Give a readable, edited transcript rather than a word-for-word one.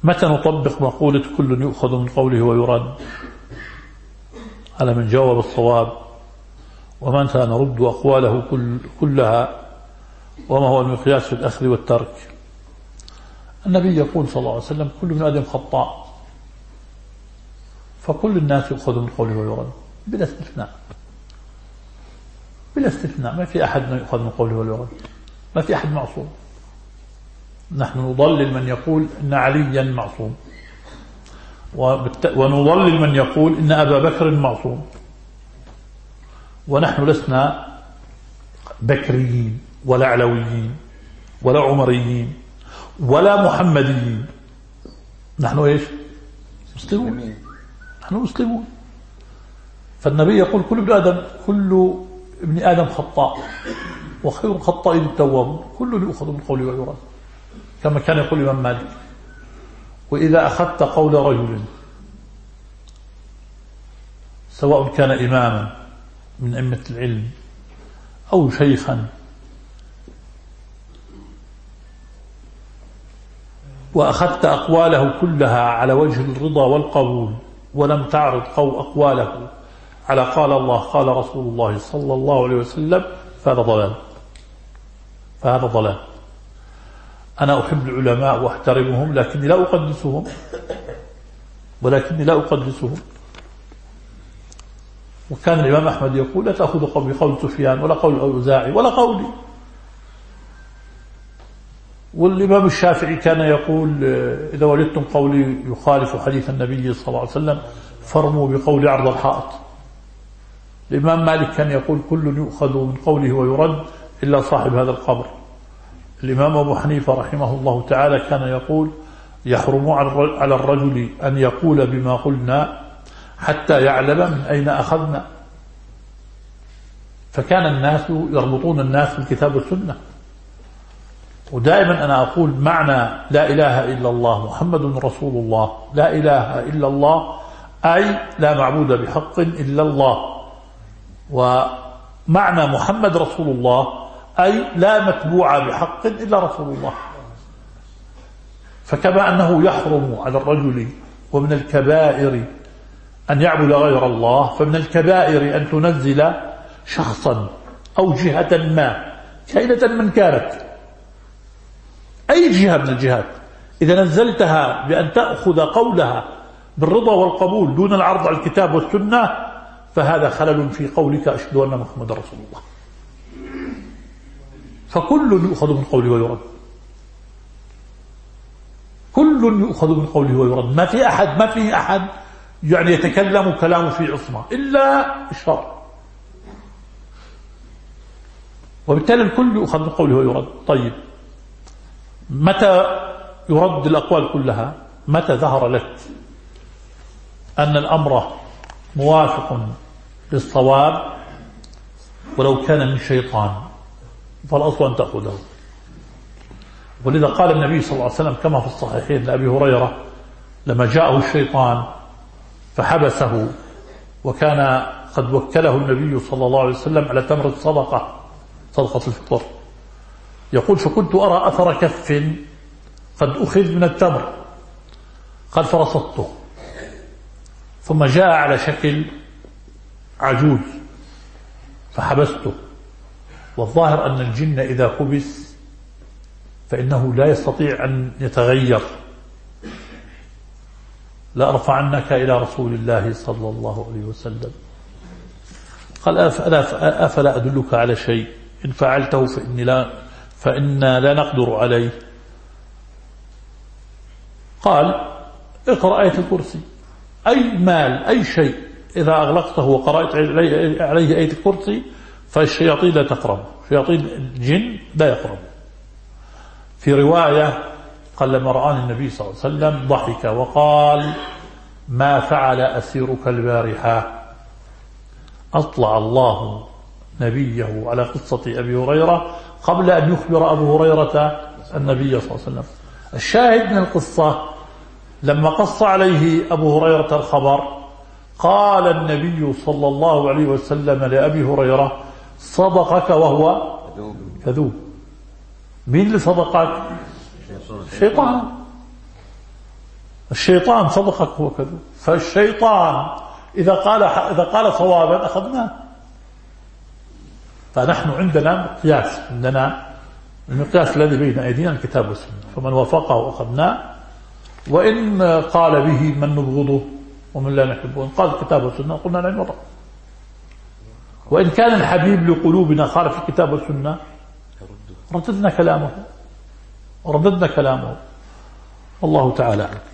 متى نطبق مقولة كل يؤخذ من قوله ويرد على من جاوب الصواب؟ ومتى نرد أقواله كلها؟ وما هو المقياس في الأخذ والترك؟ النبي يقول صلى الله عليه وسلم كل ابن آدم خطاء، فكل الناس يؤخذ من قوله ويرد بلا استثناء، بلا استثناء، ما في أحد يؤخذ من قوله ويرد، ما في أحد معصوم. نحن نضلل من يقول إن عليا معصوم، ونضلل من يقول إن أبا بكر معصوم، ونحن لسنا بكريين ولا علويين ولا عمريين ولا محمديين، نحن إيش؟ مسلمون، نحن مسلمون. فالنبي يقول كل ابن آدم خطاء وخير الخطائين التوابون، كل يؤخذ من قوله ويرد، كما كان يقول الإمام مالك. وإذا أخذت قول رجل سواء كان إماما من أئمة العلم أو شيخا وأخذت أقواله كلها على وجه الرضا والقبول ولم تعرض أقواله على قال الله قال رسول الله صلى الله عليه وسلم، فهذا ضلال، فهذا ضلال. أنا أحب العلماء وأحترمهم لكني لا أقدسهم، ولكني لا أقدسهم. وكان الإمام أحمد يقول لا تأخذ بقول سفيان ولا قول الأوزاعي ولا قولي. والإمام الشافعي كان يقول إذا وجدتم قولي يخالف حديث النبي صلى الله عليه وسلم فارموا بقول عرض الحائط. الإمام مالك كان يقول كل يؤخذ من قوله ويرد إلا صاحب هذا القبر. الإمام أبو حنيفة رحمه الله تعالى كان يقول يحرم على الرجل أن يقول بما قلنا حتى يعلم من أين أخذنا. فكان الناس يربطون الناس بالكتاب والسنة. ودائما أنا أقول معنى لا إله إلا الله محمد رسول الله، لا إله إلا الله أي لا معبود بحق إلا الله، ومعنى محمد رسول الله أي لا متبوع بحق إلا رسول الله. فكما أنه يحرم على الرجل ومن الكبائر أن يعبد غير الله، فمن الكبائر أن تنزل شخصا أو جهة ما كائنة من كانت، أي جهة من الجهات، إذا نزلتها بأن تأخذ قولها بالرضا والقبول دون العرض على الكتاب والسنة، فهذا خلل في قولك أشهد أن محمد رسول الله. فكل يؤخذ من قوله ويرد، كل يؤخذ من قوله ويرد، ما في أحد يعني يتكلم كلامه في عصمة إلا الشر، وبالتالي الكل يؤخذ من قوله ويرد. طيب متى يرد الأقوال كلها؟ متى ظهر لك أن الأمر موافق للصواب ولو كان من شيطان، فالأصل أن تأخذه. ولذا قال النبي صلى الله عليه وسلم كما في الصحيحين لأبي هريرة لما جاءه الشيطان فحبسه، وكان قد وكله النبي صلى الله عليه وسلم على تمر الصدقة، صدقة الفطر، يقول فكنت أرى أثر كف قد أخذ من التمر، قال فرصدته، ثم جاء على شكل عجوز فحبسته. والظاهر أن الجن إذا كبس فإنه لا يستطيع أن يتغير. لأرفعنك إلى رسول الله صلى الله عليه وسلم. قال أفلا أدلك على شيء إن فعلته فإنا لا نقدر عليه. قال اقرأ آية الكرسي، أي مال أي شيء إذا أغلقته وقرأت عليه آية الكرسي فالشياطين لا تقرب، شياطين الجن لا يقرب. في رواية قال لما رآني النبي صلى الله عليه وسلم ضحك وقال ما فعل أسيرك البارحة. أطلع الله نبيه على قصة أبي هريرة قبل أن يخبر أبو هريرة النبي صلى الله عليه وسلم. الشاهد من القصة لما قص عليه أبو هريرة الخبر قال النبي صلى الله عليه وسلم لأبي هريرة صدقك وهو كذوب. مين اللي صدقك؟ الشيطان. الشيطان صدقك هو كذب. فالشيطان إذا قال صوابا أخذناه. فنحن عندنا مقياس، عندنا المقياس الذي بين أيدينا الكتاب والسنة، فمن وافقه أخذناه، وإن قال به من نبغضه ومن لا نحبه، إن قال الكتاب والسنة قلنا لا نوافق. وإن كان الحبيب لقلوبنا خالف الكتاب والسنة رددنا كلامه. الله تعالى.